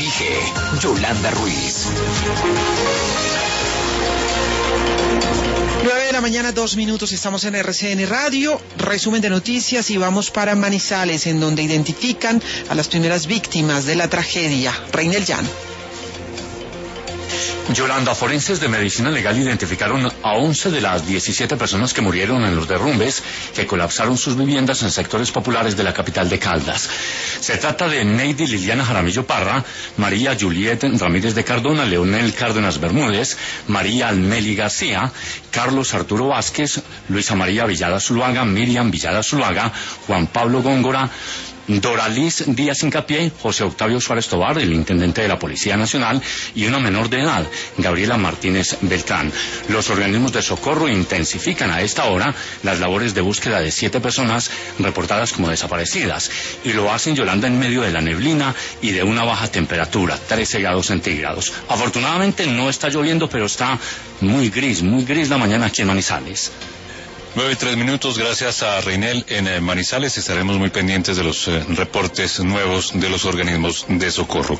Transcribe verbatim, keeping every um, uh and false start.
Dirige Yolanda Ruiz. nueve de la mañana, dos minutos, estamos en R C N Radio, resumen de noticias y vamos para Manizales, en donde identifican a las primeras víctimas de la tragedia. Reinel Llano. Yolanda, forenses de medicina legal identificaron a once de las diecisiete personas que murieron en los derrumbes que colapsaron sus viviendas en sectores populares de la capital de Caldas. Se trata de Neidy Liliana Jaramillo Parra, María Juliet Ramírez de Cardona, Leonel Cárdenas Bermúdez, María Almeli García, Carlos Arturo Vázquez, Luisa María Villada Zuluaga, Miriam Villada Zuluaga, Juan Pablo Góngora, Doraliz Díaz Hincapié, José Octavio Suárez Tobar, el intendente de la Policía Nacional, y una menor de edad, Gabriela Martínez Beltrán. Los organismos de socorro intensifican a esta hora las labores de búsqueda de siete personas reportadas como desaparecidas, y lo hacen, Yolanda, en medio de la neblina y de una baja temperatura, trece grados centígrados. Afortunadamente no está lloviendo, pero está muy gris, muy gris la mañana aquí en Manizales. Nueve y tres minutos, gracias a Reinel en eh, Manizales. Estaremos muy pendientes de los eh, reportes nuevos de los organismos de socorro.